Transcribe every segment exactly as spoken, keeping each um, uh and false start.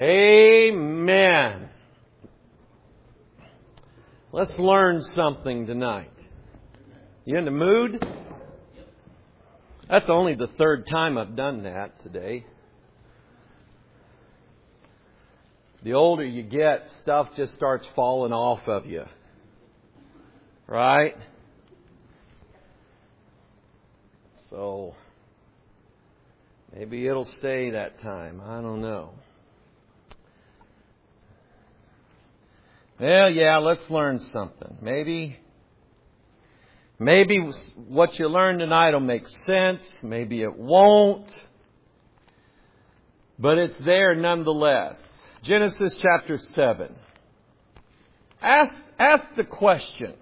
Amen. Let's learn something tonight. You in the mood? That's only the third time I've done that today. The older you get, stuff just starts falling off of you. Right? So, maybe it'll stay that time. I don't know. Well, yeah, let's learn something. Maybe, maybe what you learn tonight will make sense. Maybe it won't. But it's there nonetheless. Genesis chapter seven. Ask, ask the question.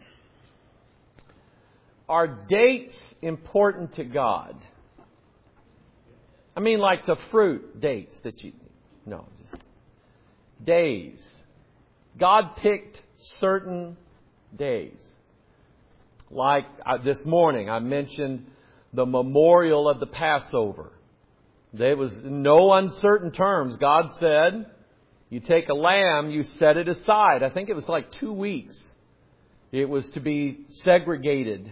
Are dates important to God? I mean like the fruit dates that you... No, just days. God picked certain days. Like uh, this morning, I mentioned the memorial of the Passover. There was no uncertain terms. God said, you take a lamb, you set it aside. I think it was like two weeks. It was to be segregated.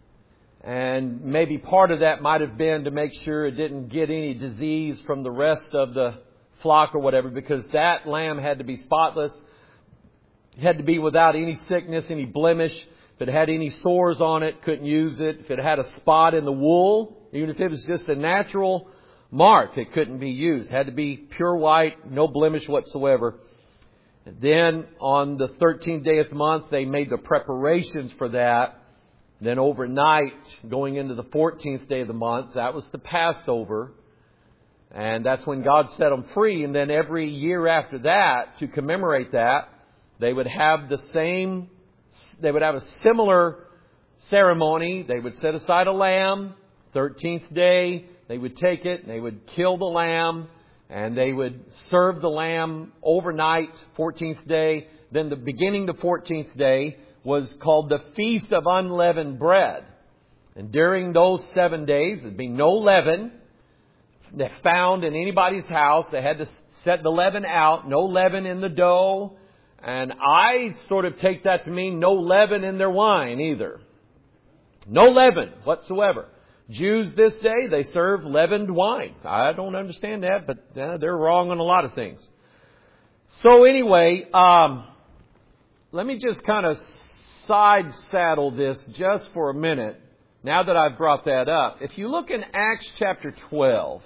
And maybe part of that might have been to make sure it didn't get any disease from the rest of the flock or whatever, because that lamb had to be spotless. It had to be without any sickness, any blemish. If it had any sores on it, couldn't use it. If it had a spot in the wool, even if it was just a natural mark, it couldn't be used. It had to be pure white, no blemish whatsoever. And then on the thirteenth day of the month, they made the preparations for that. Then overnight, going into the fourteenth day of the month, that was the Passover. And that's when God set them free. And then every year after that, to commemorate that, they would have the same, they would have a similar ceremony. They would set aside a lamb. thirteenth day, they would take it, and they would kill the lamb, and they would serve the lamb overnight, fourteenth day. Then the beginning the fourteenth day was called the Feast of Unleavened Bread. And during those seven days, there'd be no leaven found in anybody's house. They had to set the leaven out, no leaven in the dough. And I sort of take that to mean no leaven in their wine either. No leaven whatsoever. Jews this day, they serve leavened wine. I don't understand that, but uh, they're wrong on a lot of things. So anyway, um, let me just kind of side saddle this just for a minute, now that I've brought that up. If you look in Acts chapter twelve,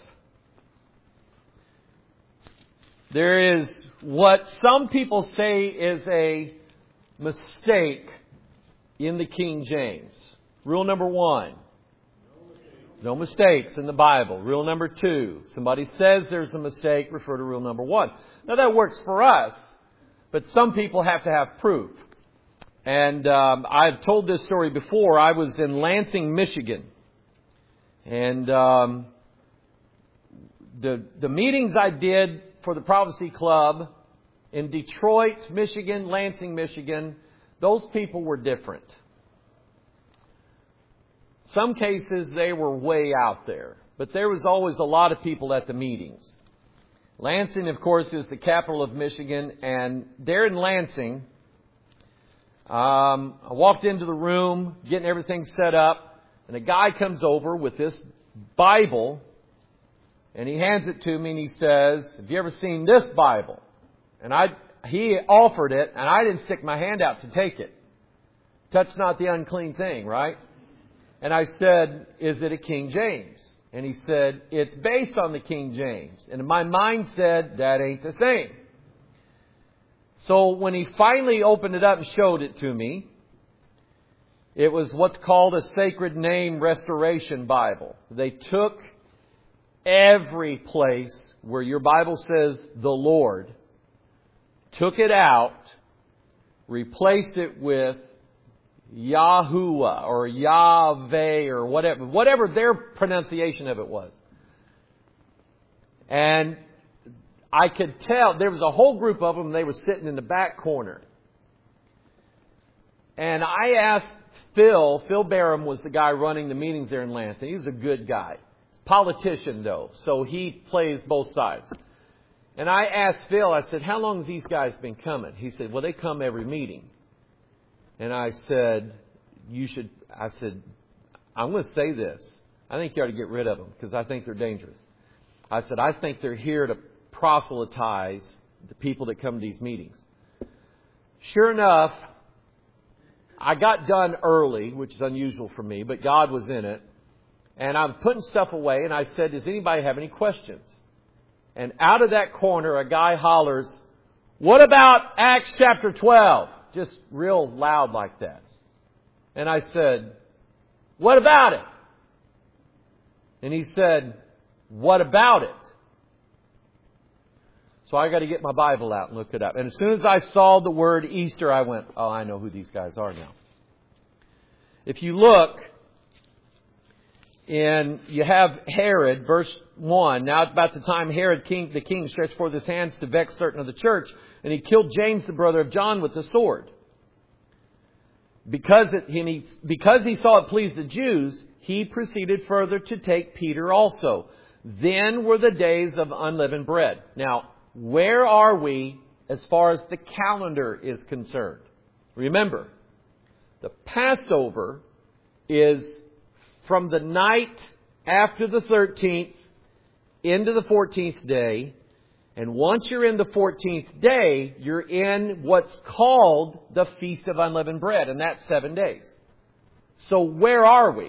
there is what some people say is a mistake in the King James. Rule number one, no mistakes in the Bible. Rule number two, somebody says there's a mistake, refer to rule number one. Now that works for us, but some people have to have proof. And um, I've told this story before. I was in Lansing, Michigan. And um, the the meetings I did for the Prophecy Club in Detroit, Michigan, Lansing, Michigan, those people were different. Some cases they were way out there. But there was always a lot of people at the meetings. Lansing, of course, is the capital of Michigan. And there in Lansing, Um, I walked into the room, getting everything set up, and a guy comes over with this Bible, and he hands it to me, and he says, "Have you ever seen this Bible?" And I, he offered it, and I didn't stick my hand out to take it. Touch not the unclean thing, right? And I said, "Is it a King James?" And he said, "It's based on the King James." And my mind said, that ain't the same. So when he finally opened it up and showed it to me, it was what's called a Sacred Name Restoration Bible. They took every place where your Bible says the Lord, took it out, replaced it with Yahuwah or Yahweh or whatever, whatever their pronunciation of it was. And I could tell there was a whole group of them. They were sitting in the back corner. And I asked Phil, Phil Barham was the guy running the meetings there in Lansing. He was a good guy. Politician though, so he plays both sides. And I asked Phil, I said, how long has these guys been coming? He said, well, they come every meeting. And I said, you should, I said, I'm going to say this. I think you ought to get rid of them because I think they're dangerous. I said, I think they're here to proselytize the people that come to these meetings. Sure enough, I got done early, which is unusual for me, but God was in it. And I'm putting stuff away, and I said, does anybody have any questions? And out of that corner, a guy hollers, what about Acts chapter twelve? Just real loud like that. And I said, what about it? And he said, what about it? So I got to get my Bible out and look it up. And as soon as I saw the word Easter, I went, oh, I know who these guys are now. If you look, and you have Herod, verse one. Now about the time Herod king, the king stretched forth his hands to vex certain of the church, and he killed James, the brother of John, with the sword. Because it, he, because he saw it pleased the Jews, he proceeded further to take Peter also. Then were the days of unleavened bread. Now, where are we as far as the calendar is concerned? Remember, the Passover is from the night after the thirteenth into the fourteenth day. And once you're in the fourteenth day, you're in what's called the Feast of Unleavened Bread. And that's seven days. So where are we?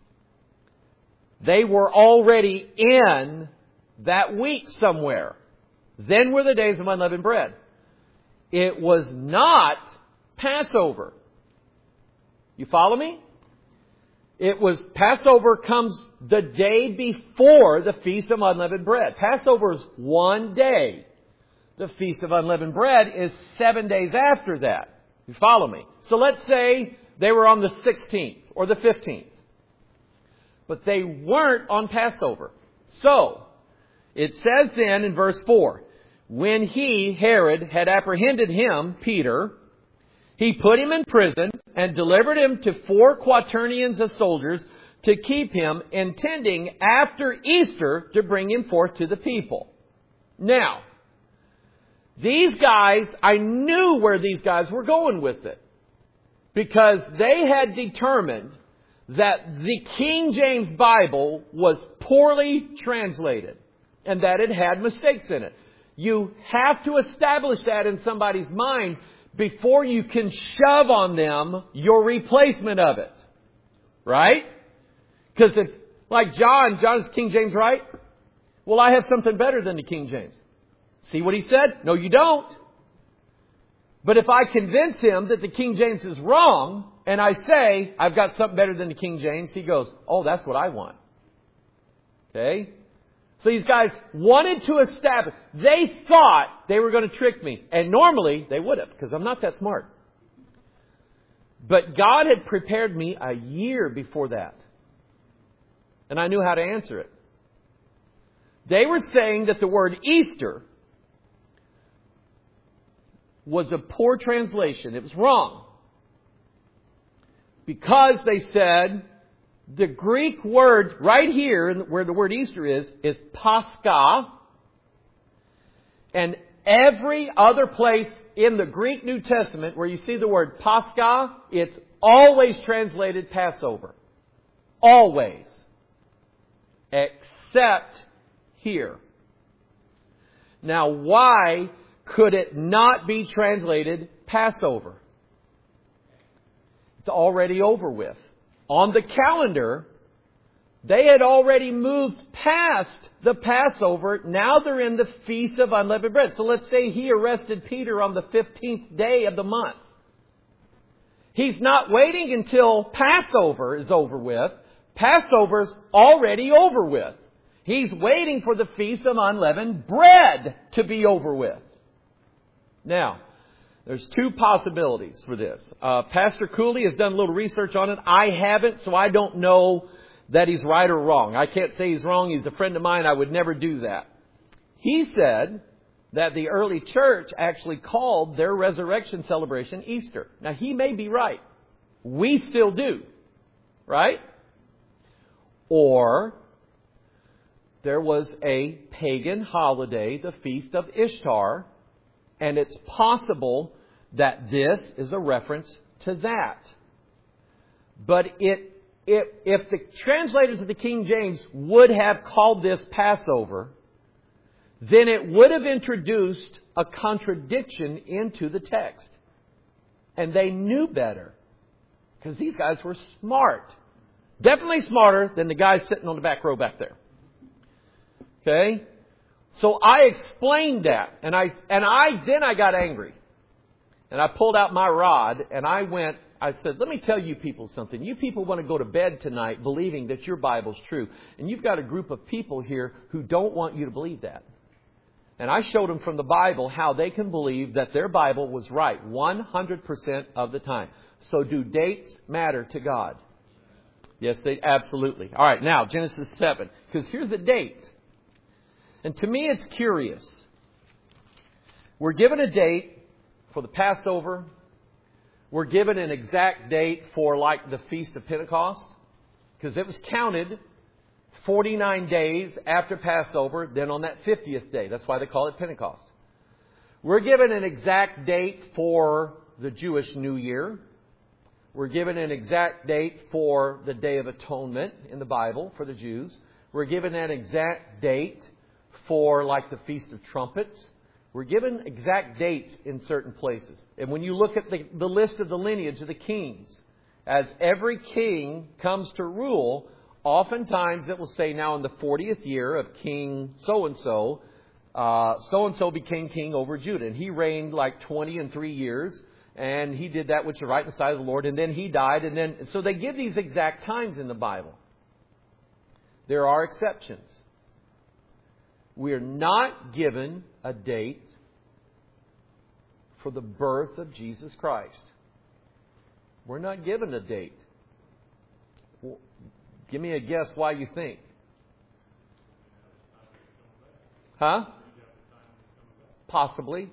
They were already in that week somewhere. Then were the days of unleavened bread. It was not Passover. You follow me? It was, Passover comes the day before the Feast of Unleavened Bread. Passover is one day. The Feast of Unleavened Bread is seven days after that. You follow me? So let's say they were on the sixteenth or the fifteenth. But they weren't on Passover. So, it says then in verse four, when he, Herod, had apprehended him, Peter, he put him in prison and delivered him to four quaternions of soldiers to keep him, intending after Easter to bring him forth to the people. Now, these guys, I knew where these guys were going with it. Because they had determined that the King James Bible was poorly translated and that it had mistakes in it. You have to establish that in somebody's mind before you can shove on them your replacement of it. Right? Because it's like John. John is King James, right? Well, I have something better than the King James. See what he said? No, you don't. But if I convince him that the King James is wrong, and I say, I've got something better than the King James, he goes, oh, that's what I want. Okay? So these guys wanted to establish. They thought they were going to trick me. And normally they would have, because I'm not that smart. But God had prepared me a year before that. And I knew how to answer it. They were saying that the word Easter was a poor translation. It was wrong. Because they said the Greek word right here, where the word Easter is, is Pascha. And every other place in the Greek New Testament where you see the word Pascha, it's always translated Passover. Always. Except here. Now, why could it not be translated Passover? It's already over with. On the calendar, they had already moved past the Passover. Now they're in the Feast of Unleavened Bread. So let's say he arrested Peter on the fifteenth day of the month. He's not waiting until Passover is over with. Passover's already over with. He's waiting for the Feast of Unleavened Bread to be over with. Now, there's two possibilities for this. Uh, Pastor Cooley has done a little research on it. I haven't, so I don't know that he's right or wrong. I can't say he's wrong. He's a friend of mine. I would never do that. He said that the early church actually called their resurrection celebration Easter. Now, he may be right. We still do. Right? Or there was a pagan holiday, the Feast of Ishtar, and it's possible that this is a reference to that. But it, it, if the translators of the King James would have called this Passover, then it would have introduced a contradiction into the text. And they knew better. Because these guys were smart. Definitely smarter than the guys sitting on the back row back there. Okay? So I explained that. And I, and I, then I got angry. And I pulled out my rod and I went, I said, let me tell you people something. You people want to go to bed tonight believing that your Bible's true. And you've got a group of people here who don't want you to believe that. And I showed them from the Bible how they can believe that their Bible was right one hundred percent of the time. So do dates matter to God? Yes, they absolutely. All right, now Genesis seven. Because here's a date. And to me it's curious. We're given a date for the Passover. We're given an exact date for like the Feast of Pentecost. Because it was counted forty-nine days after Passover, then on that fiftieth day. That's why they call it Pentecost. We're given an exact date for the Jewish New Year. We're given an exact date for the Day of Atonement in the Bible for the Jews. We're given an exact date for like the Feast of Trumpets. We're given exact dates in certain places. And when you look at the, the list of the lineage of the kings, as every king comes to rule, oftentimes it will say now in the fortieth year of King so-and-so, uh, so-and-so became king over Judah. And he reigned like twenty and three years. And he did that which is right in the sight of the Lord. And then he died. And then so they give these exact times in the Bible. There are exceptions. We are not given a date for the birth of Jesus Christ. We're not given a date. Well, give me a guess why you think. Huh? Possibly.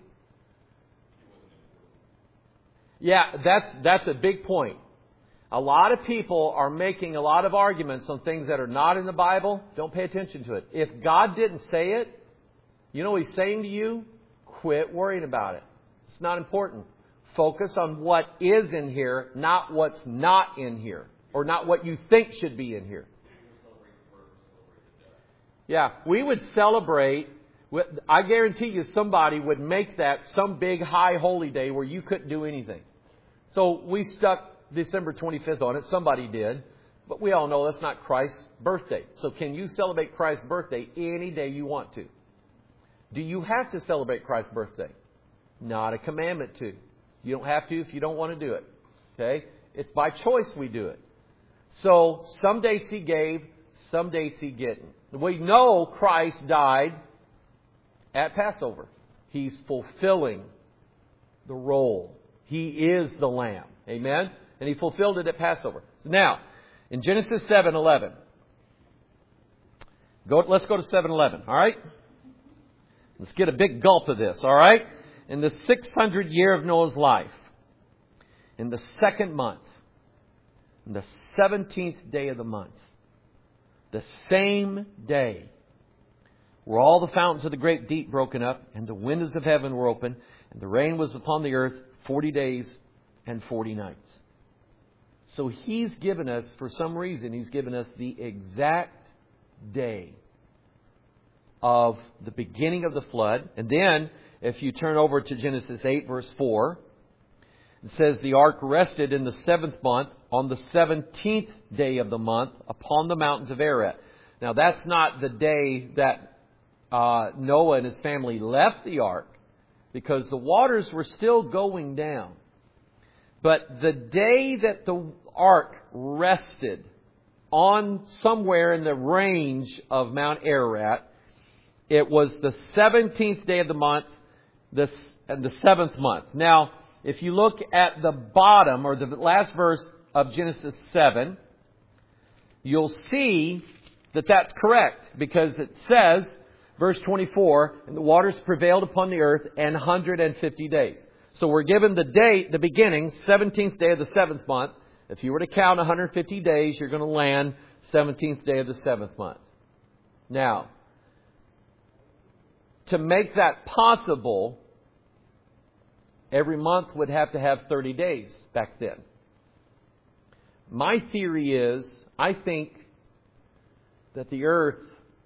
Yeah, that's that's a big point. A lot of people are making a lot of arguments on things that are not in the Bible. Don't pay attention to it. If God didn't say it, you know what He's saying to you? Quit worrying about it. It's not important. Focus on what is in here, not what's not in here. Or not what you think should be in here. Yeah, we would celebrate. I guarantee you somebody would make that some big high holy day where you couldn't do anything. So we stuck December twenty-fifth on it. Somebody did. But we all know that's not Christ's birthday. So can you celebrate Christ's birthday any day you want to? Do you have to celebrate Christ's birthday? Not a commandment to. You don't have to if you don't want to do it. Okay? It's by choice we do it. So some dates He gave, some dates He didn't. We know Christ died at Passover. He's fulfilling the role. He is the Lamb. Amen? And He fulfilled it at Passover. So now, in Genesis seven eleven. Go, let's go to seven eleven. All right? Let's get a big gulp of this. All right? In the six hundredth year of Noah's life, in the second month, in the seventeenth day of the month, the same day, were all the fountains of the great deep broken up, and the windows of heaven were open, and the rain was upon the earth forty days and forty nights. So He's given us, for some reason, He's given us the exact day of the beginning of the flood. And then, if you turn over to Genesis eight, verse four, it says, the ark rested in the seventh month, on the seventeenth day of the month, upon the mountains of Ararat. Now, that's not the day that uh, Noah and his family left the ark, because the waters were still going down. But the day that the ark rested on somewhere in the range of Mount Ararat, it was the seventeenth day of the month, the, and the seventh month. Now, if you look at the bottom, or the last verse of Genesis seven, you'll see that that's correct. Because it says, verse twenty-four, and the waters prevailed upon the earth an hundred and fifty days. So we're given the date, the beginning, seventeenth day of the seventh month. If you were to count one hundred fifty days, you're going to land seventeenth day of the seventh month. Now, to make that possible, every month would have to have thirty days back then. My theory is, I think that the earth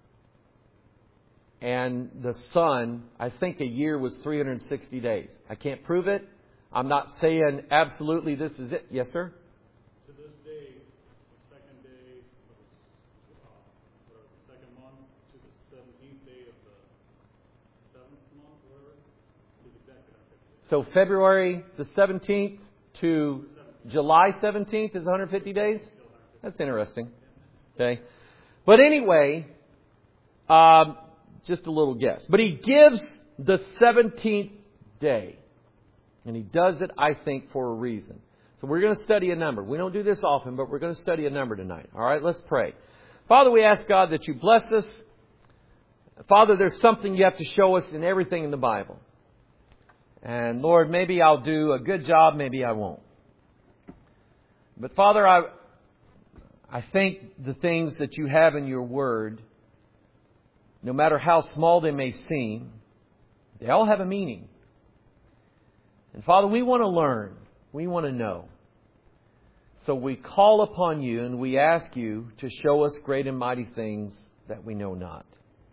and the sun, I think a year was three hundred sixty days. I can't prove it. I'm not saying absolutely this is it. Yes, sir? To this day, the second day of the, uh, the second month to the seventeenth day of the seventh month, whatever, is exactly one hundred fifty days. So February the seventeenth to July seventeenth is one hundred fifty days? That's interesting. Okay. But anyway, um, just a little guess. But he gives the seventeenth day. And he does it, I think, for a reason. So we're going to study a number. We don't do this often, but we're going to study a number tonight. All right, let's pray. Father, we ask God that you bless us. Father, there's something you have to show us in everything in the Bible. And Lord, maybe I'll do a good job, maybe I won't. But Father, I, I think the things that you have in your Word, no matter how small they may seem, they all have a meaning. And Father, we want to learn. We want to know. So we call upon you and we ask you to show us great and mighty things that we know not.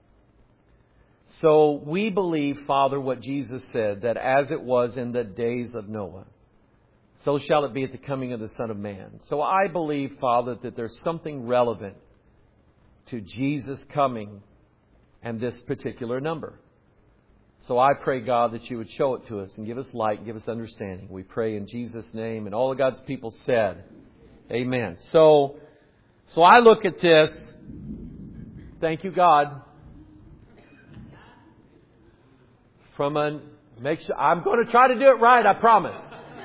So we believe, Father, what Jesus said, that as it was in the days of Noah, so shall it be at the coming of the Son of Man. So I believe, Father, that there's something relevant to Jesus coming and this particular number. So I pray, God, that you would show it to us and give us light and give us understanding. We pray in Jesus' name. And all of God's people said, amen. So, so I look at this. Thank you, God. From a, make sure, I'm going to try to do it right, I promise.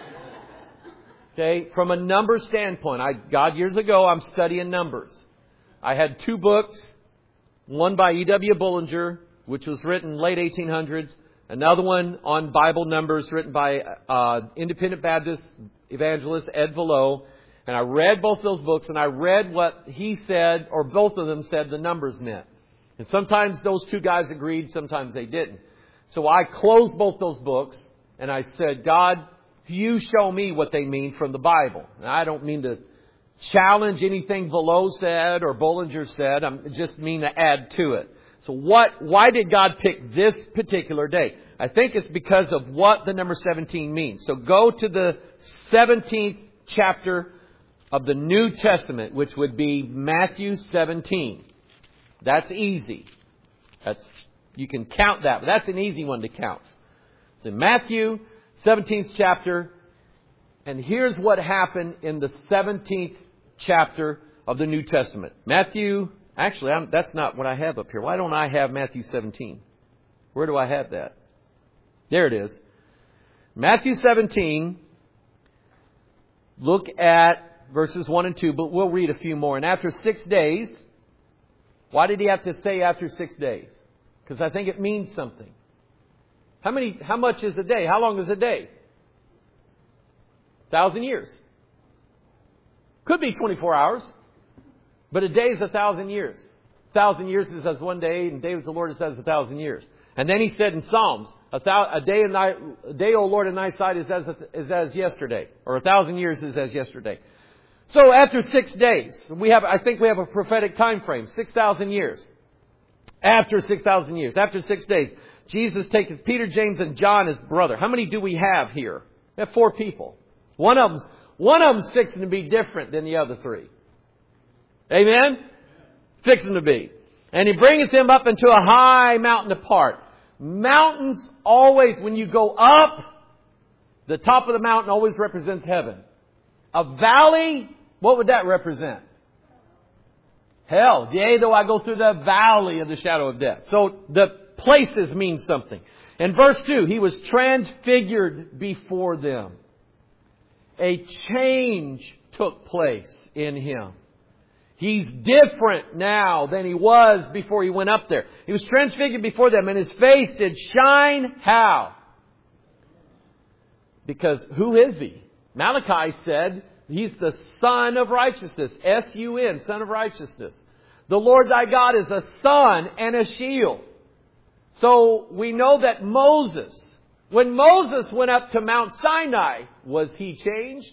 Okay, from a number standpoint, I, God, years ago, I'm studying numbers. I had two books, one by E W Bullinger, which was written late eighteen hundreds. Another one on Bible numbers written by uh, Independent Baptist evangelist Ed Velo. And I read both those books and I read what he said, or both of them said the numbers meant. And sometimes those two guys agreed, sometimes they didn't. So I closed both those books and I said, God, you show me what they mean from the Bible. And I don't mean to challenge anything Velo said or Bullinger said. I just mean to add to it. So what, why did God pick this particular day? I think it's because of what the number seventeen means. So go to the seventeenth chapter of the New Testament, which would be Matthew seventeen. That's easy. That's, you can count that, but that's an easy one to count. It's in Matthew seventeenth chapter. And here's what happened in the seventeenth chapter of the New Testament. Matthew Actually, I'm, that's not what I have up here. Why don't I have Matthew seventeen? Where do I have that? There it is. Matthew seventeen. Look at verses one and two, but we'll read a few more. And after six days, why did he have to say after six days? Because I think it means something. How many? How much is a day? How long is a day? A thousand years. Could be twenty-four hours. But a day is a thousand years. A thousand years is as one day, and a day with the Lord is as a thousand years. And then he said in Psalms, a, thou, a day, in thy, a day, O Lord, in thy sight is as, is as yesterday. Or a thousand years is as yesterday. So after six days, we have, I think we have a prophetic time frame, six thousand years. After six thousand years, after six days, Jesus takes Peter, James, and John, his brother. How many do we have here? We have four people. One of them's, one of them's fixing to be different than the other three. Amen? Fixing to be. And he brings them up into a high mountain apart. Mountains always, when you go up, the top of the mountain always represents heaven. A valley, what would that represent? Hell. Yea, though I go through the valley of the shadow of death. So the places mean something. In verse two, he was transfigured before them. A change took place in him. He's different now than he was before he went up there. He was transfigured before them, and his face did shine. How? Because who is he? Malachi said he's the Son of Righteousness. S U N, Son of Righteousness. The Lord thy God is a sun and a shield. So we know that Moses, when Moses went up to Mount Sinai, was he changed?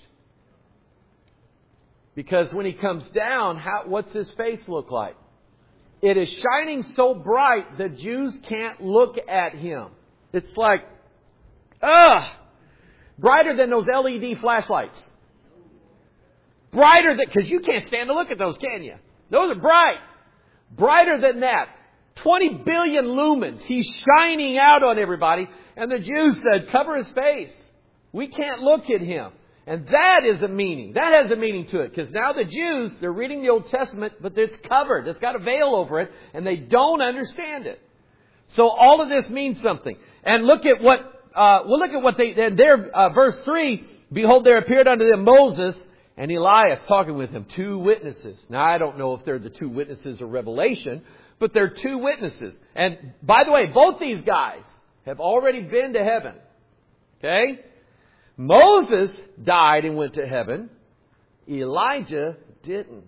Because when he comes down, how, what's his face look like? It is shining so bright the Jews can't look at him. It's like, ugh, brighter than those L E D flashlights. Brighter than, because you can't stand to look at those, can you? Those are bright. Brighter than that. twenty billion lumens. He's shining out on everybody. And the Jews said, cover his face. We can't look at him. And that is a meaning. That has a meaning to it. Because now the Jews, they're reading the Old Testament, but it's covered. It's got a veil over it. And they don't understand it. So all of this means something. And look at what, uh, well look at what they, and there, uh, verse three, behold, there appeared unto them Moses and Elias talking with him. Two witnesses. Now I don't know if they're the two witnesses of Revelation, but they're two witnesses. And by the way, both these guys have already been to heaven. Okay? Moses died and went to heaven. Elijah didn't.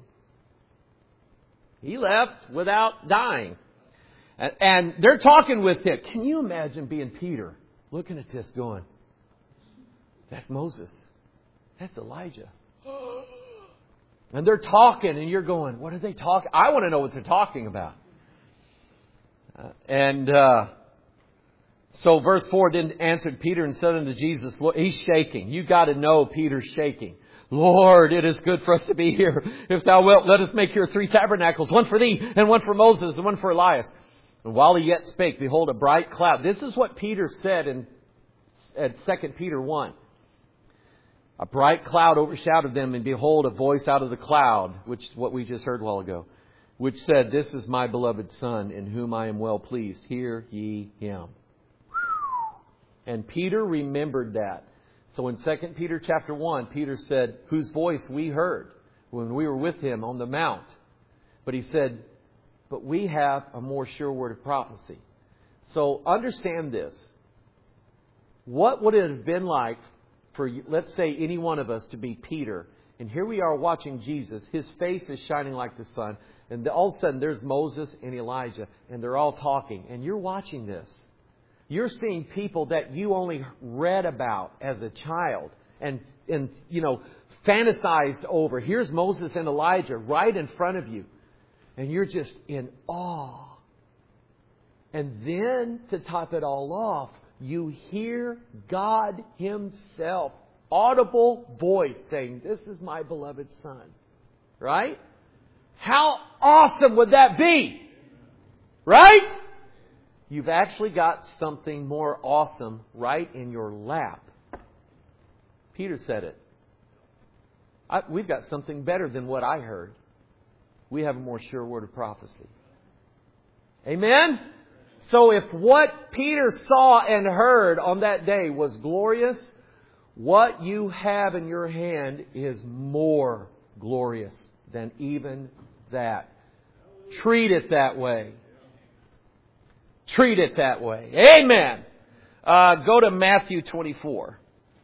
He left without dying. And they're talking with him. Can you imagine being Peter, looking at this going, that's Moses. That's Elijah. And they're talking and you're going, what are they talking? I want to know what they're talking about. Uh, and uh, so verse four, then answered Peter and said unto Jesus, Lord, he's shaking. You got to know Peter's shaking. Lord, it is good for us to be here. If thou wilt, let us make here three tabernacles, one for thee, and one for Moses, and one for Elias. And while he yet spake, behold, a bright cloud. This is what Peter said in at Second Peter one. A bright cloud overshadowed them, and behold, a voice out of the cloud, which is what we just heard a while ago, which said, this is my beloved Son, in whom I am well pleased. Hear ye him. And Peter remembered that. So in Second Peter chapter one, Peter said, whose voice we heard when we were with him on the mount. But he said, but we have a more sure word of prophecy. So understand this. What would it have been like for, let's say, any one of us to be Peter? And here we are watching Jesus. His face is shining like the sun. And all of a sudden there's Moses and Elijah. And they're all talking. And you're watching this. You're seeing people that you only read about as a child. And, and you know, fantasized over. Here's Moses and Elijah right in front of you. And you're just in awe. And then to top it all off, you hear God Himself, audible voice saying, this is my beloved Son. Right? How awesome would that be? Right? You've actually got something more awesome right in your lap. Peter said it. I, we've got something better than what I heard. We have a more sure word of prophecy. Amen? So if what Peter saw and heard on that day was glorious, what you have in your hand is more glorious than even that. Treat it that way. Treat it that way. Amen. Uh, go to Matthew twenty-four.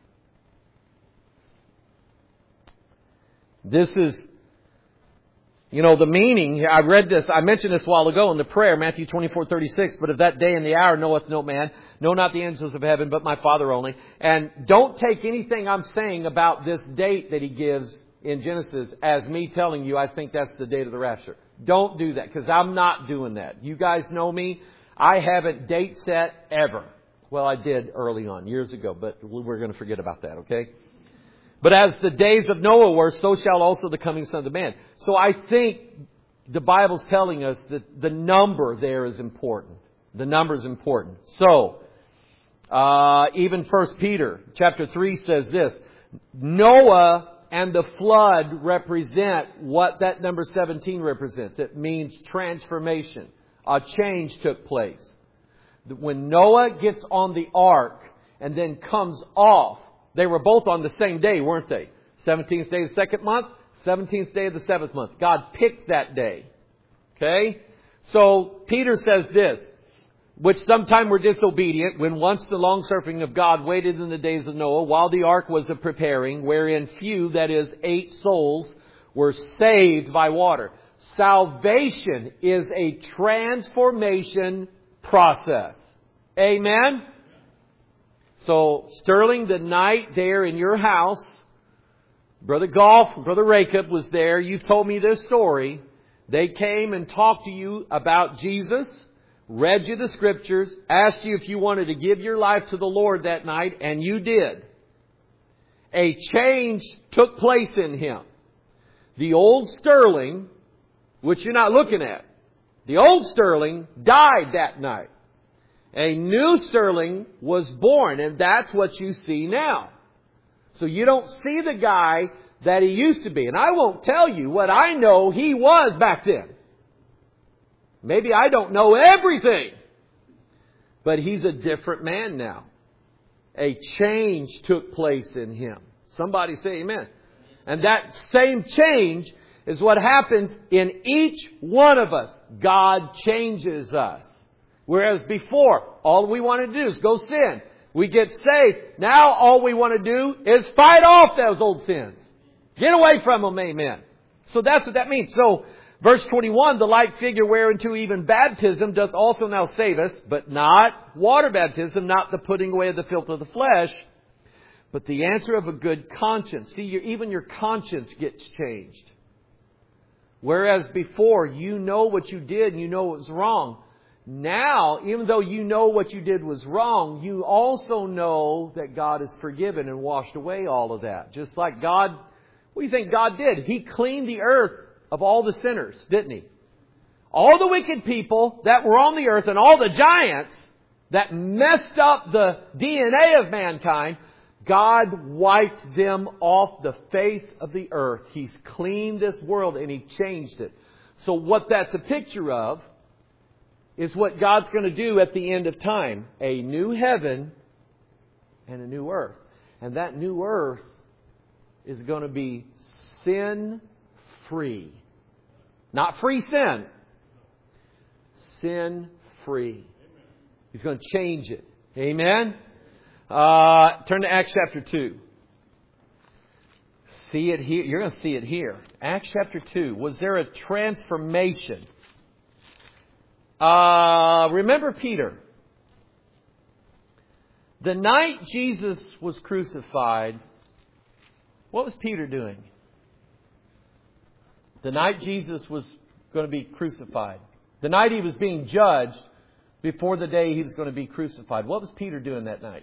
This is, you know, the meaning. I read this, I mentioned this a while ago in the prayer, Matthew twenty-four thirty-six. But of that day and the hour knoweth no man, no not the angels of heaven, but my Father only. And don't take anything I'm saying about this date that He gives in Genesis as me telling you I think that's the date of the rapture. Don't do that, because I'm not doing that. You guys know me. I haven't date set ever. Well, I did early on, years ago, but we're going to forget about that, okay? But as the days of Noah were, so shall also the coming Son of Man. So I think the Bible's telling us that the number there is important. The number is important. So, uh, even First Peter chapter three says this. Noah and the flood represent what that number seventeen represents. It means transformation. A change took place. When Noah gets on the ark and then comes off, they were both on the same day, weren't they? seventeenth day of the second month, seventeenth day of the seventh month. God picked that day. Okay? So Peter says this, which sometime were disobedient, when once the long suffering of God waited in the days of Noah, while the ark was a preparing, wherein few, that is, eight souls, were saved by water. Salvation is a transformation process. Amen? So, Sterling, the night there in your house, Brother Golf, Brother Rakup was there. You've told me this story. They came and talked to you about Jesus, read you the Scriptures, asked you if you wanted to give your life to the Lord that night, and you did. A change took place in him. The old Sterling, which you're not looking at, the old Sterling died that night. A new Sterling was born, and that's what you see now. So you don't see the guy that he used to be. And I won't tell you what I know he was back then. Maybe I don't know everything. But he's a different man now. A change took place in him. Somebody say amen. And that same change is what happens in each one of us. God changes us. Whereas before, all we want to do is go sin. We get saved. Now all we want to do is fight off those old sins. Get away from them, amen. So that's what that means. So, verse twenty-one, the like figure whereunto even baptism doth also now save us, but not water baptism, not the putting away of the filth of the flesh, but the answer of a good conscience. See, your, even your conscience gets changed. Whereas before, you know what you did and you know it was wrong. Now, even though you know what you did was wrong, you also know that God has forgiven and washed away all of that. Just like God, what do you think God did? He cleaned the earth of all the sinners, didn't He? All the wicked people that were on the earth and all the giants that messed up the D N A of mankind, God wiped them off the face of the earth. He's cleaned this world and He changed it. So what that's a picture of is what God's going to do at the end of time. A new heaven and a new earth. And that new earth is going to be sin-free. Not free sin. Sin-free. He's going to change it. Amen? Uh, turn to Acts chapter two. See it here. You're going to see it here. Acts chapter two. Was there a transformation? Uh, remember Peter. The night Jesus was crucified, what was Peter doing? The night Jesus was going to be crucified. The night He was being judged before the day He was going to be crucified. What was Peter doing that night?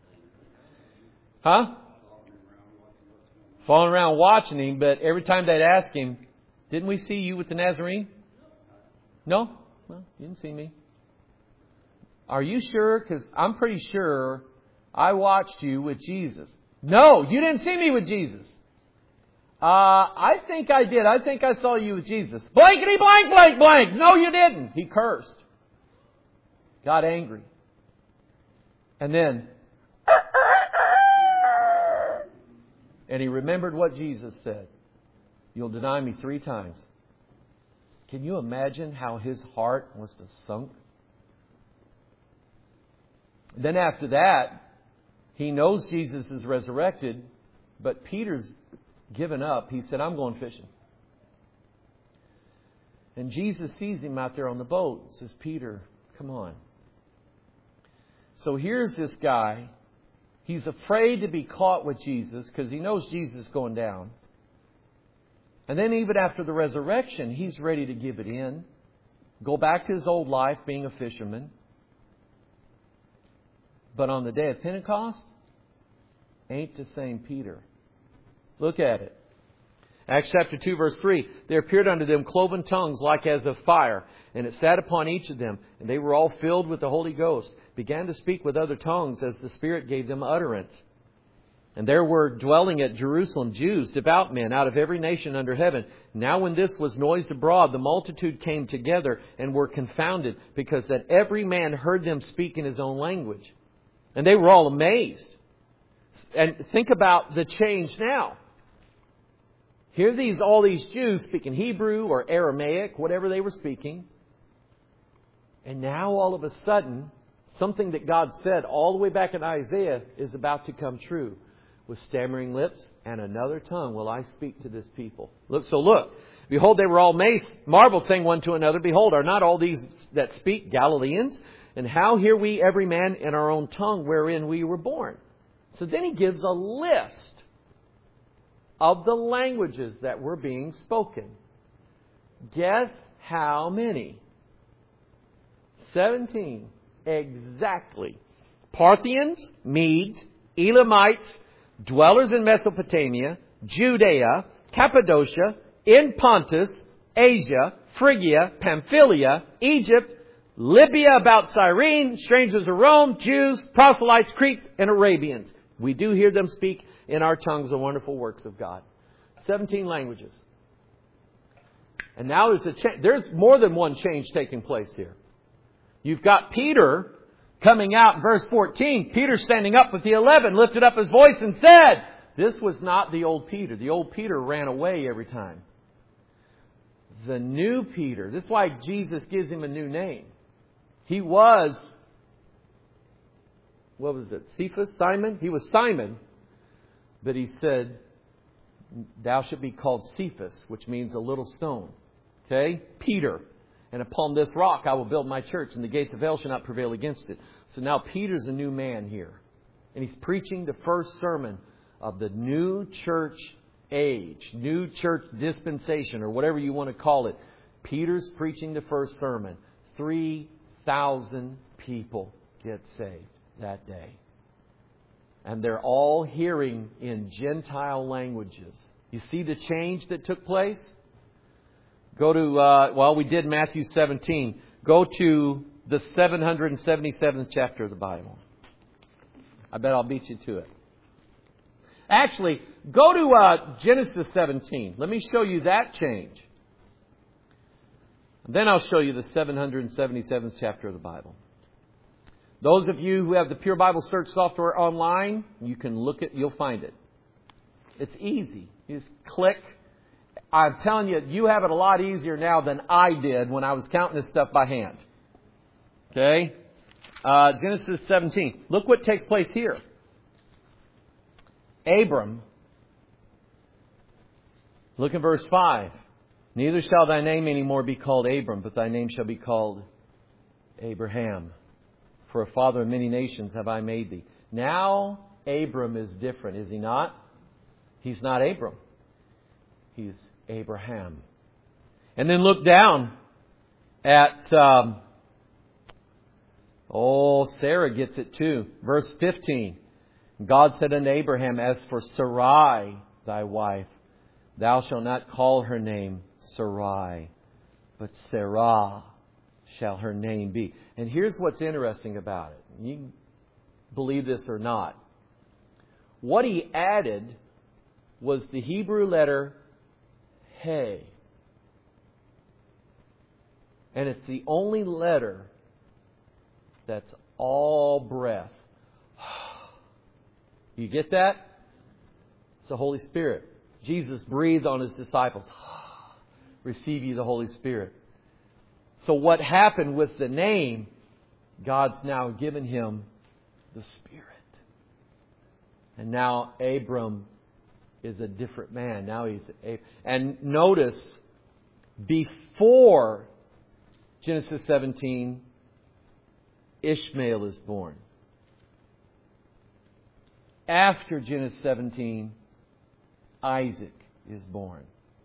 Huh? Falling around watching Him, but every time they'd ask Him, didn't we see you with the Nazarene? No? Well, you didn't see me. Are you sure? Because I'm pretty sure I watched you with Jesus. No, you didn't see me with Jesus. Uh, I think I did. I think I saw you with Jesus. Blankety blank, blank, blank. No, you didn't. He cursed. Got angry. And then, and he remembered what Jesus said. You'll deny me three times. Can you imagine how his heart must have sunk? Then after that, he knows Jesus is resurrected, but Peter's given up. He said, I'm going fishing. And Jesus sees him out there on the boat and says, Peter, come on. So here's this guy. He's afraid to be caught with Jesus because he knows Jesus is going down. And then even after the resurrection, he's ready to give it in. Go back to his old life being a fisherman. But on the day of Pentecost, ain't the same Peter. Look at it. Acts chapter two verse three. There appeared unto them cloven tongues like as of fire, and it sat upon each of them, and they were all filled with the Holy Ghost, began to speak with other tongues as the Spirit gave them utterance. And there were dwelling at Jerusalem Jews, devout men, out of every nation under heaven. Now when this was noised abroad, the multitude came together and were confounded, because that every man heard them speak in his own language. And they were all amazed. And think about the change now. Here these all these Jews speaking Hebrew or Aramaic, whatever they were speaking. And now all of a sudden, something that God said all the way back in Isaiah is about to come true. With stammering lips and another tongue will I speak to this people. Look, so look. Behold, they were all amazed, marveled, saying one to another, Behold, are not all these that speak Galileans? And how hear we every man in our own tongue wherein we were born? So then he gives a list of the languages that were being spoken. Guess how many? Seventeen. Exactly. Parthians, Medes, Elamites, dwellers in Mesopotamia, Judea, Cappadocia, in Pontus, Asia, Phrygia, Pamphylia, Egypt, Libya about Cyrene, strangers of Rome, Jews, proselytes, Cretes, and Arabians. We do hear them speak in our tongues the wonderful works of God. Seventeen languages. And now there's a cha- there's more than one change taking place here. You've got Peter coming out in verse fourteen. Peter standing up with the eleven, lifted up his voice and said, this was not the old Peter. The old Peter ran away every time. The new Peter. This is why Jesus gives him a new name. He was, what was it? Cephas? Simon? He was Simon. But he said, thou shalt be called Cephas, which means a little stone. Okay? Peter. And upon this rock I will build my church, and the gates of hell shall not prevail against it. So now Peter's a new man here. And he's preaching the first sermon of the new church age, new church dispensation, or whatever you want to call it. Peter's preaching the first sermon. Three thousand people get saved that day. And they're all hearing in Gentile languages. You see the change that took place? Go to, uh, well, we did Matthew seventeen. Go to the seven hundred seventy-seventh chapter of the Bible. I bet I'll beat you to it. Actually, go to uh, Genesis seventeen. Let me show you that change. Then I'll show you the seven hundred seventy-seventh chapter of the Bible. Those of you who have the Pure Bible Search software online, you can look at, you'll find it. It's easy. You just click. I'm telling you, you have it a lot easier now than I did when I was counting this stuff by hand. Okay? Uh, Genesis seventeen. Look what takes place here. Abram. Look at verse five. Neither shall thy name any more be called Abram, but thy name shall be called Abraham. For a father of many nations have I made thee. Now Abram is different, is he not? He's not Abram. He's Abraham. And then look down at, um, oh, Sarah gets it too. Verse fifteen. God said unto Abraham, as for Sarai, thy wife, thou shalt not call her name Sarai, but Sarah shall her name be. And here's what's interesting about it. You can believe this or not. What he added was the Hebrew letter He. And it's the only letter that's all breath. You get that? It's the Holy Spirit. Jesus breathed on His disciples. Receive ye the Holy Spirit. So what happened with the name, God's now given him the Spirit. And now Abram is a different man. Now he's a, and notice, before Genesis seventeen, Ishmael is born. After Genesis seventeen, Isaac is born.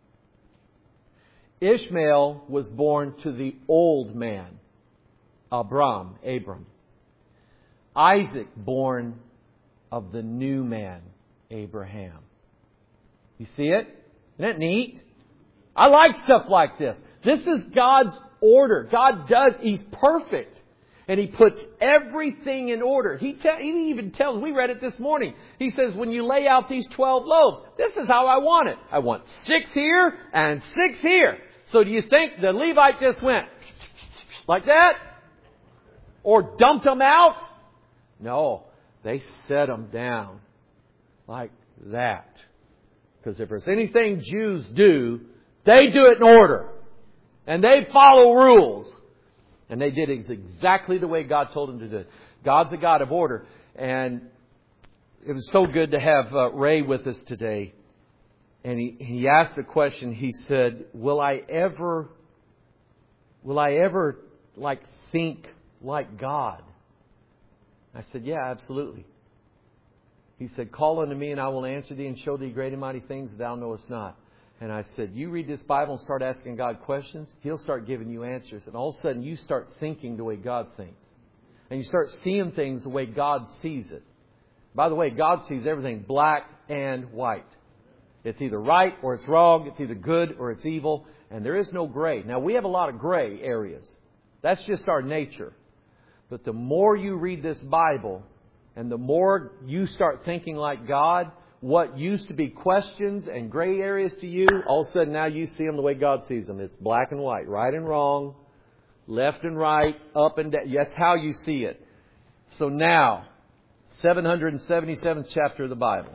Ishmael was born to the old man, Abram, Abram. Isaac born of the new man, Abraham. You see it? Isn't that neat? I like stuff like this. This is God's order. God does, He's perfect. And He puts everything in order. He, te- he even tells, we read it this morning. He says, when you lay out these twelve loaves, this is how I want it. I want six here and six here. So do you think the Levite just went like that? Or dumped them out? No, they set them down like that. Because if there's anything Jews do, they do it in order. And they follow rules. And they did it exactly the way God told them to do it. God's a God of order. And it was so good to have uh, Ray with us today. And he, he asked a question. He said, will I ever, will I ever like think like God? I said, yeah, absolutely. He said, call unto me and I will answer thee and show thee great and mighty things that thou knowest not. And I said, you read this Bible and start asking God questions, He'll start giving you answers. And all of a sudden you start thinking the way God thinks. And you start seeing things the way God sees it. By the way, God sees everything black and white. It's either right or it's wrong. It's either good or it's evil. And there is no gray. Now, we have a lot of gray areas. That's just our nature. But the more you read this Bible and the more you start thinking like God, what used to be questions and gray areas to you, all of a sudden now you see them the way God sees them. It's black and white, right and wrong, left and right, up and down. That's how you see it. So now, seven hundred seventy-seventh chapter of the Bible.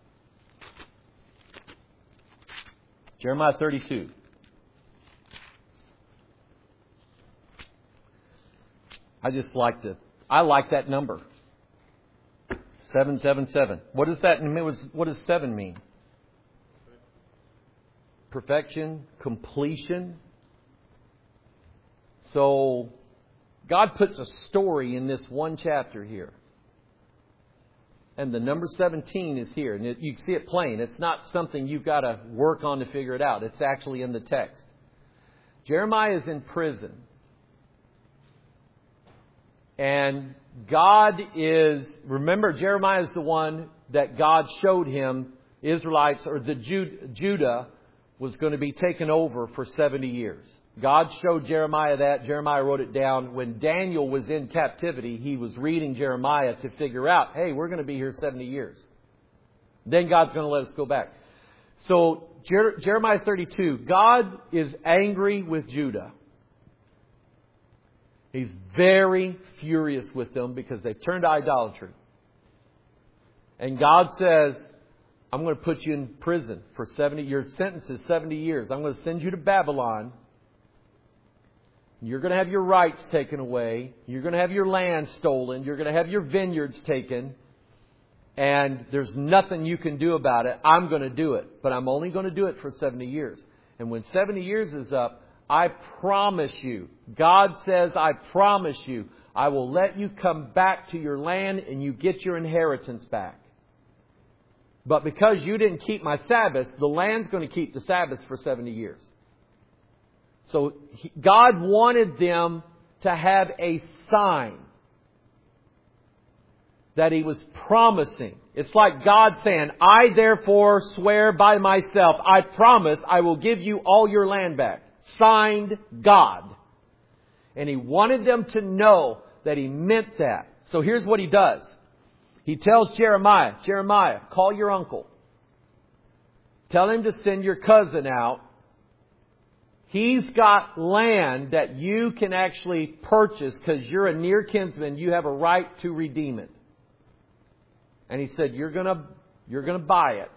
Jeremiah thirty-two. I just like to, I like that number. seven seven seven. What does that mean? What does seven mean? Perfection, completion. So, God puts a story in this one chapter here. And the number seventeen is here. And it, you see it plain. It's not something you've got to work on to figure it out. It's actually in the text. Jeremiah is in prison. And God is, remember, Jeremiah is the one that God showed him, Israelites, or the Jude, Judah was going to be taken over for seventy years. God showed Jeremiah that. Jeremiah wrote it down. When Daniel was in captivity, he was reading Jeremiah to figure out, hey, we're going to be here seventy years. Then God's going to let us go back. So, Jer- Jeremiah thirty-two, God is angry with Judah. He's very furious with them because they've turned to idolatry. And God says, I'm going to put you in prison for seventy years. Your sentence is seventy years. I'm going to send you to Babylon. You're going to have your rights taken away. You're going to have your land stolen. You're going to have your vineyards taken. And there's nothing you can do about it. I'm going to do it. But I'm only going to do it for seventy years. And when seventy years is up, I promise you, God says, I promise you, I will let you come back to your land and you get your inheritance back. But because you didn't keep my Sabbath, the land's going to keep the Sabbath for seventy years. So he, God wanted them to have a sign that He was promising. It's like God saying, I therefore swear by myself, I promise I will give you all your land back. Signed, God. And He wanted them to know that He meant that. So here's what He does. He tells Jeremiah, Jeremiah, call your uncle. Tell him to send your cousin out. He's got land that you can actually purchase because you're a near kinsman. You have a right to redeem it. And he said, you're going to, you're going to buy it.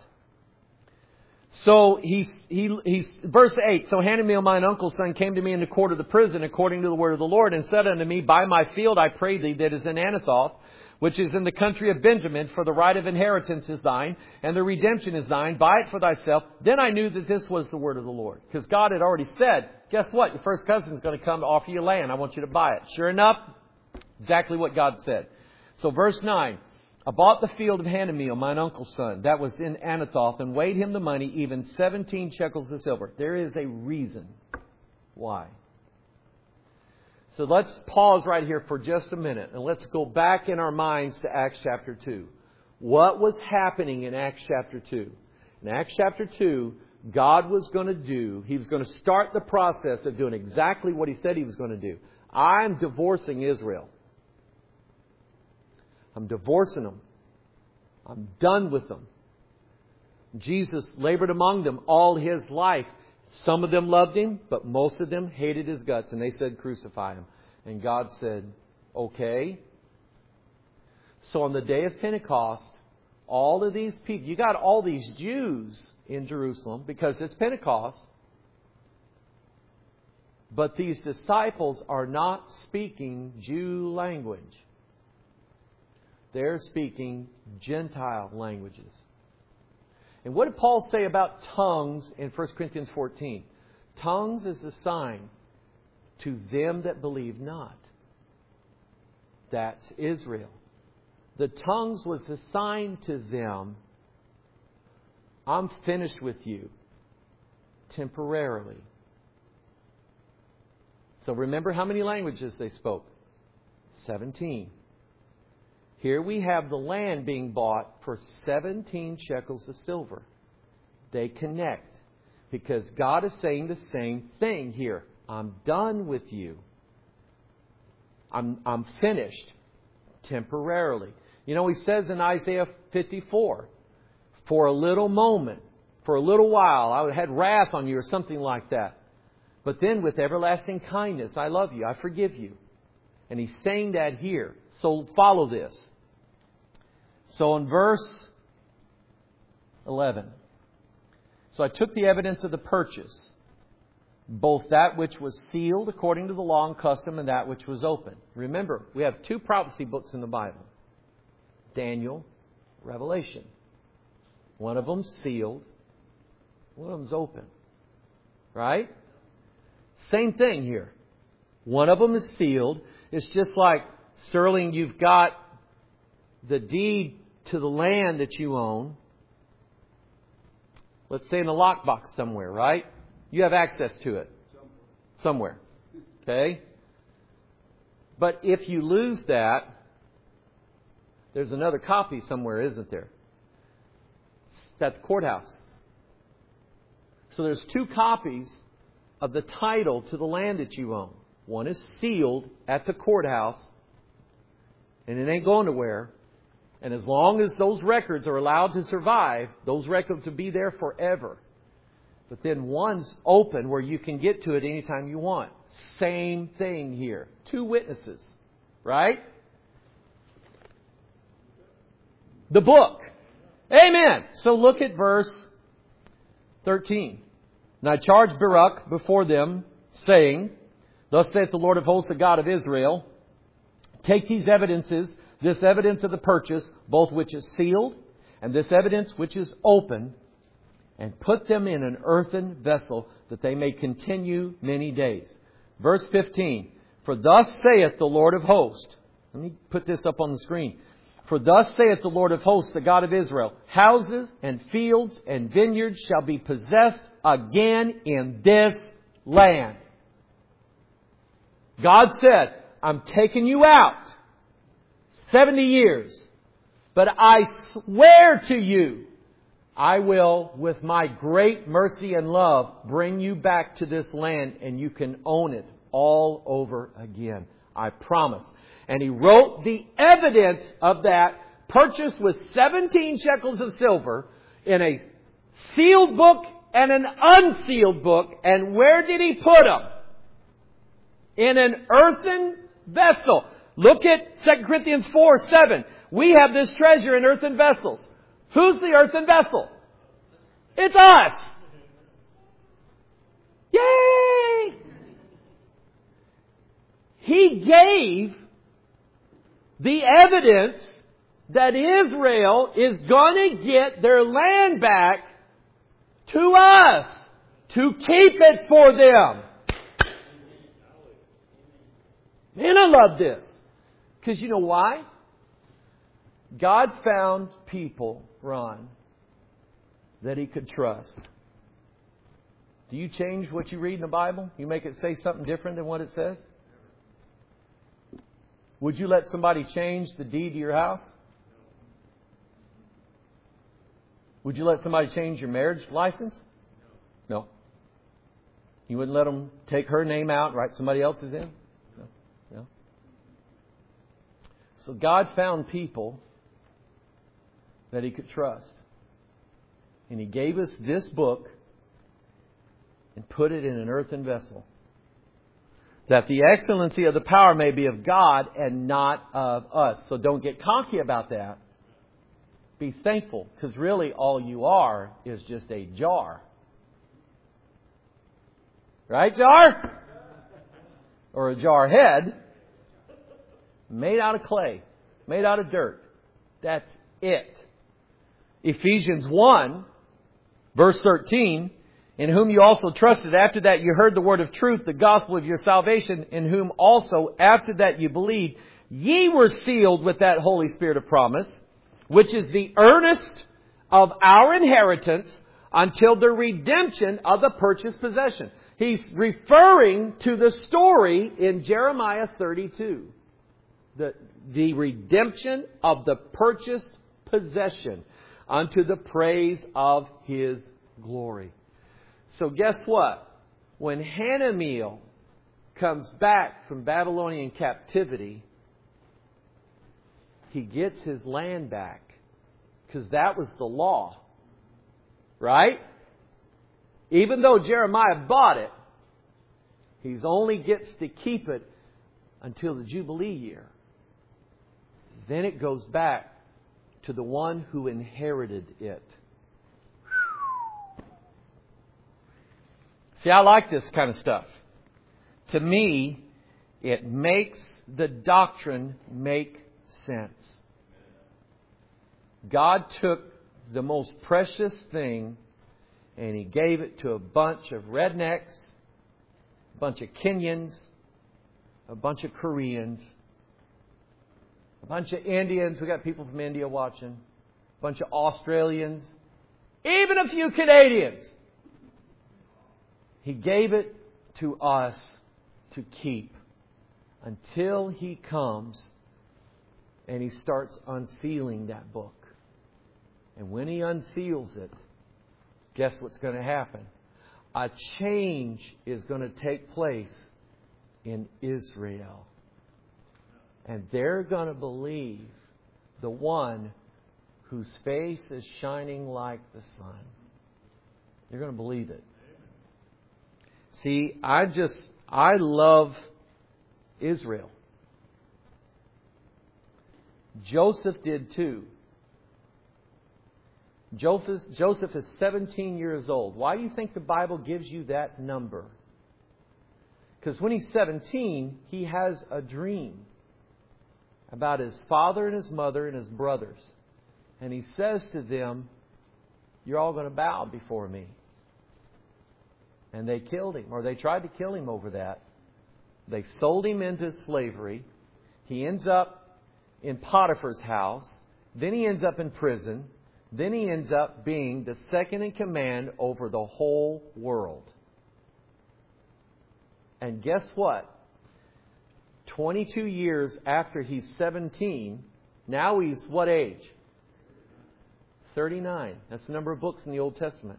So he, he, he, verse eight, so Hananiah, mine uncle's son, came to me in the court of the prison according to the word of the Lord and said unto me, buy my field, I pray thee, that is in Anathoth, which is in the country of Benjamin, for the right of inheritance is thine, and the redemption is thine. Buy it for thyself. Then I knew that this was the word of the Lord. Because God had already said, guess what? Your first cousin is going to come to offer you land. I want you to buy it. Sure enough, exactly what God said. So verse nine. I bought the field of Hananiah, mine uncle's son, that was in Anathoth, and weighed him the money, even seventeen shekels of silver. There is a reason why. So let's pause right here for just a minute, and let's go back in our minds to Acts chapter two. What was happening in Acts chapter two? In Acts chapter two, God was going to do, He was going to start the process of doing exactly what He said He was going to do. I'm divorcing Israel. I'm divorcing them. I'm done with them. Jesus labored among them all His life. Some of them loved Him, but most of them hated His guts. And they said, crucify Him. And God said, okay. So on the day of Pentecost, all of these people, you got all these Jews in Jerusalem because it's Pentecost. But these disciples are not speaking Jew language. They're speaking Gentile languages. And what did Paul say about tongues in First Corinthians fourteen? Tongues is a sign to them that believe not. That's Israel. The tongues was assigned to them. I'm finished with you. Temporarily. So remember how many languages they spoke? Seventeen. Here we have the land being bought for seventeen shekels of silver. They connect. Because God is saying the same thing here. I'm done with you. I'm, I'm finished. Temporarily. You know, He says in Isaiah fifty-four, for a little moment, for a little while, I had wrath on you or something like that. But then with everlasting kindness, I love you, I forgive you. And He's saying that here. So follow this. So in verse eleven. So I took the evidence of the purchase, both that which was sealed according to the law and custom and that which was open. Remember, we have two prophecy books in the Bible. Daniel, Revelation. One of them's sealed. One of them's open. Right? Same thing here. One of them is sealed. It's just like, Sterling, you've got the deed to the land that you own. Let's say in a lockbox somewhere, right? You have access to it. Somewhere. Okay? But if you lose that, there's another copy somewhere, isn't there? It's at the courthouse. So there's two copies of the title to the land that you own. One is sealed at the courthouse, and it ain't going nowhere. And as long as those records are allowed to survive, those records will be there forever. But then one's open where you can get to it anytime you want. Same thing here. Two witnesses. Right? The book. Amen. So look at verse thirteen. And I charged Baruch before them, saying, Thus saith the Lord of hosts, the God of Israel, take these evidences, this evidence of the purchase, both which is sealed, and this evidence which is open, and put them in an earthen vessel, that they may continue many days. Verse fifteen. For thus saith the Lord of hosts. Let me put this up on the screen. For thus saith the Lord of hosts, the God of Israel, houses and fields and vineyards shall be possessed again in this land. God said, I'm taking you out. seventy years. But I swear to you, I will, with my great mercy and love, bring you back to this land and you can own it all over again. I promise. And He wrote the evidence of that, purchased with seventeen shekels of silver, in a sealed book and an unsealed book. And where did He put them? In an earthen vessel. Look at Second Corinthians four seven. We have this treasure in earthen vessels. Who's the earthen vessel? It's us. Yay! He gave the evidence that Israel is going to get their land back to us to keep it for them. Man, I love this. Because you know why? God found people, Ron, that He could trust. Do you change what you read in the Bible? You make it say something different than what it says? Would you let somebody change the deed to your house? Would you let somebody change your marriage license? No. You wouldn't let them take her name out and write somebody else's in? No. No. So God found people that He could trust. And He gave us this book and put it in an earthen vessel, that the excellency of the power may be of God and not of us. So don't get cocky about that. Be thankful, because really all you are is just a jar. Right, jar? Or a jar head made out of clay, made out of dirt. That's it. Ephesians one, verse thirteen, in whom you also trusted, after that you heard the word of truth, the gospel of your salvation, in whom also after that you believed, Ye were sealed with that Holy Spirit of promise, which is the earnest of our inheritance until the redemption of the purchased possession. He's referring to the story in Jeremiah thirty-two. The, the redemption of the purchased possession unto the praise of His glory. So guess what? When Hanamiel comes back from Babylonian captivity, he gets his land back. Because that was the law. Right? Even though Jeremiah bought it, he only gets to keep it until the Jubilee year. Then it goes back to the one who inherited it. See, I like this kind of stuff. To me, it makes the doctrine make sense. God took the most precious thing and He gave it to a bunch of rednecks, a bunch of Kenyans, a bunch of Koreans, a bunch of Indians. We got people from India watching, a bunch of Australians, even a few Canadians. He gave it to us to keep until He comes and He starts unsealing that book. And when He unseals it, guess what's going to happen? A change is going to take place in Israel. And they're going to believe the one whose face is shining like the sun. They're going to believe it. See, I just, I love Israel. Joseph did too. Joseph, Joseph is seventeen years old. Why do you think the Bible gives you that number? Because when he's seventeen, he has a dream about his father and his mother and his brothers. And he says to them, you're all going to bow before me. And they killed him, or they tried to kill him over that. They sold him into slavery. He ends up in Potiphar's house. Then he ends up in prison. Then he ends up being the second in command over the whole world. And guess what? twenty-two years after he's seventeen, now he's what age? thirty-nine. That's the number of books in the Old Testament.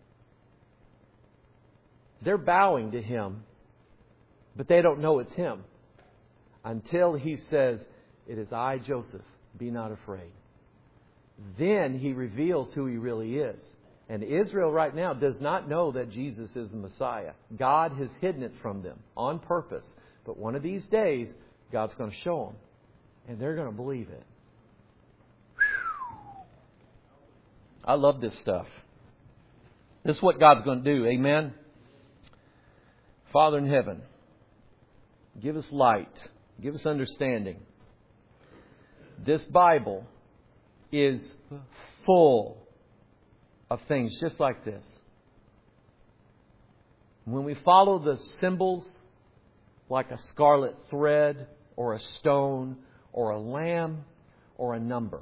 They're bowing to him, but they don't know it's him until he says, it is I, Joseph, be not afraid. Then he reveals who he really is. And Israel right now does not know that Jesus is the Messiah. God has hidden it from them on purpose. But one of these days, God's going to show them. And they're going to believe it. I love this stuff. This is what God's going to do. Amen? Father in heaven, give us light. Give us understanding. This Bible is full of things just like this. When we follow the symbols like a scarlet thread or a stone or a lamb or a number,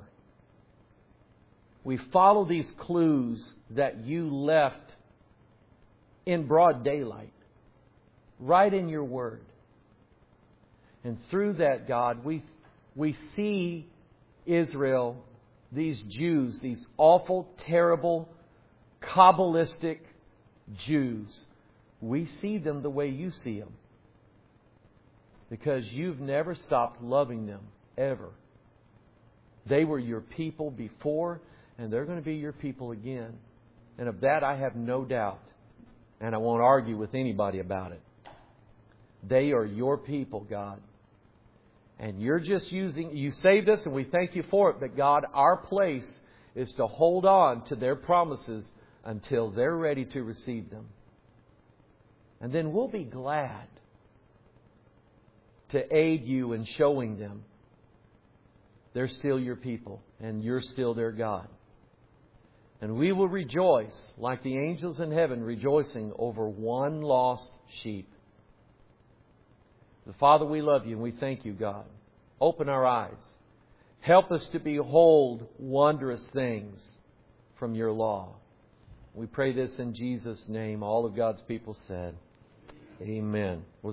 we follow these clues that you left in broad daylight, right in your Word. And through that, God, we we see Israel, these Jews, these awful, terrible, Kabbalistic Jews. We see them the way you see them. Because you've never stopped loving them, ever. They were your people before, and they're going to be your people again. And of that I have no doubt. And I won't argue with anybody about it. They are your people, God. And you're just using, you saved us and we thank you for it. But God, our place is to hold on to their promises until they're ready to receive them. And then we'll be glad to aid you in showing them they're still your people and you're still their God. And we will rejoice like the angels in heaven rejoicing over one lost sheep. The Father, we love you and we thank you, God. Open our eyes. Help us to behold wondrous things from Your law. We pray this in Jesus' name. All of God's people said, Amen.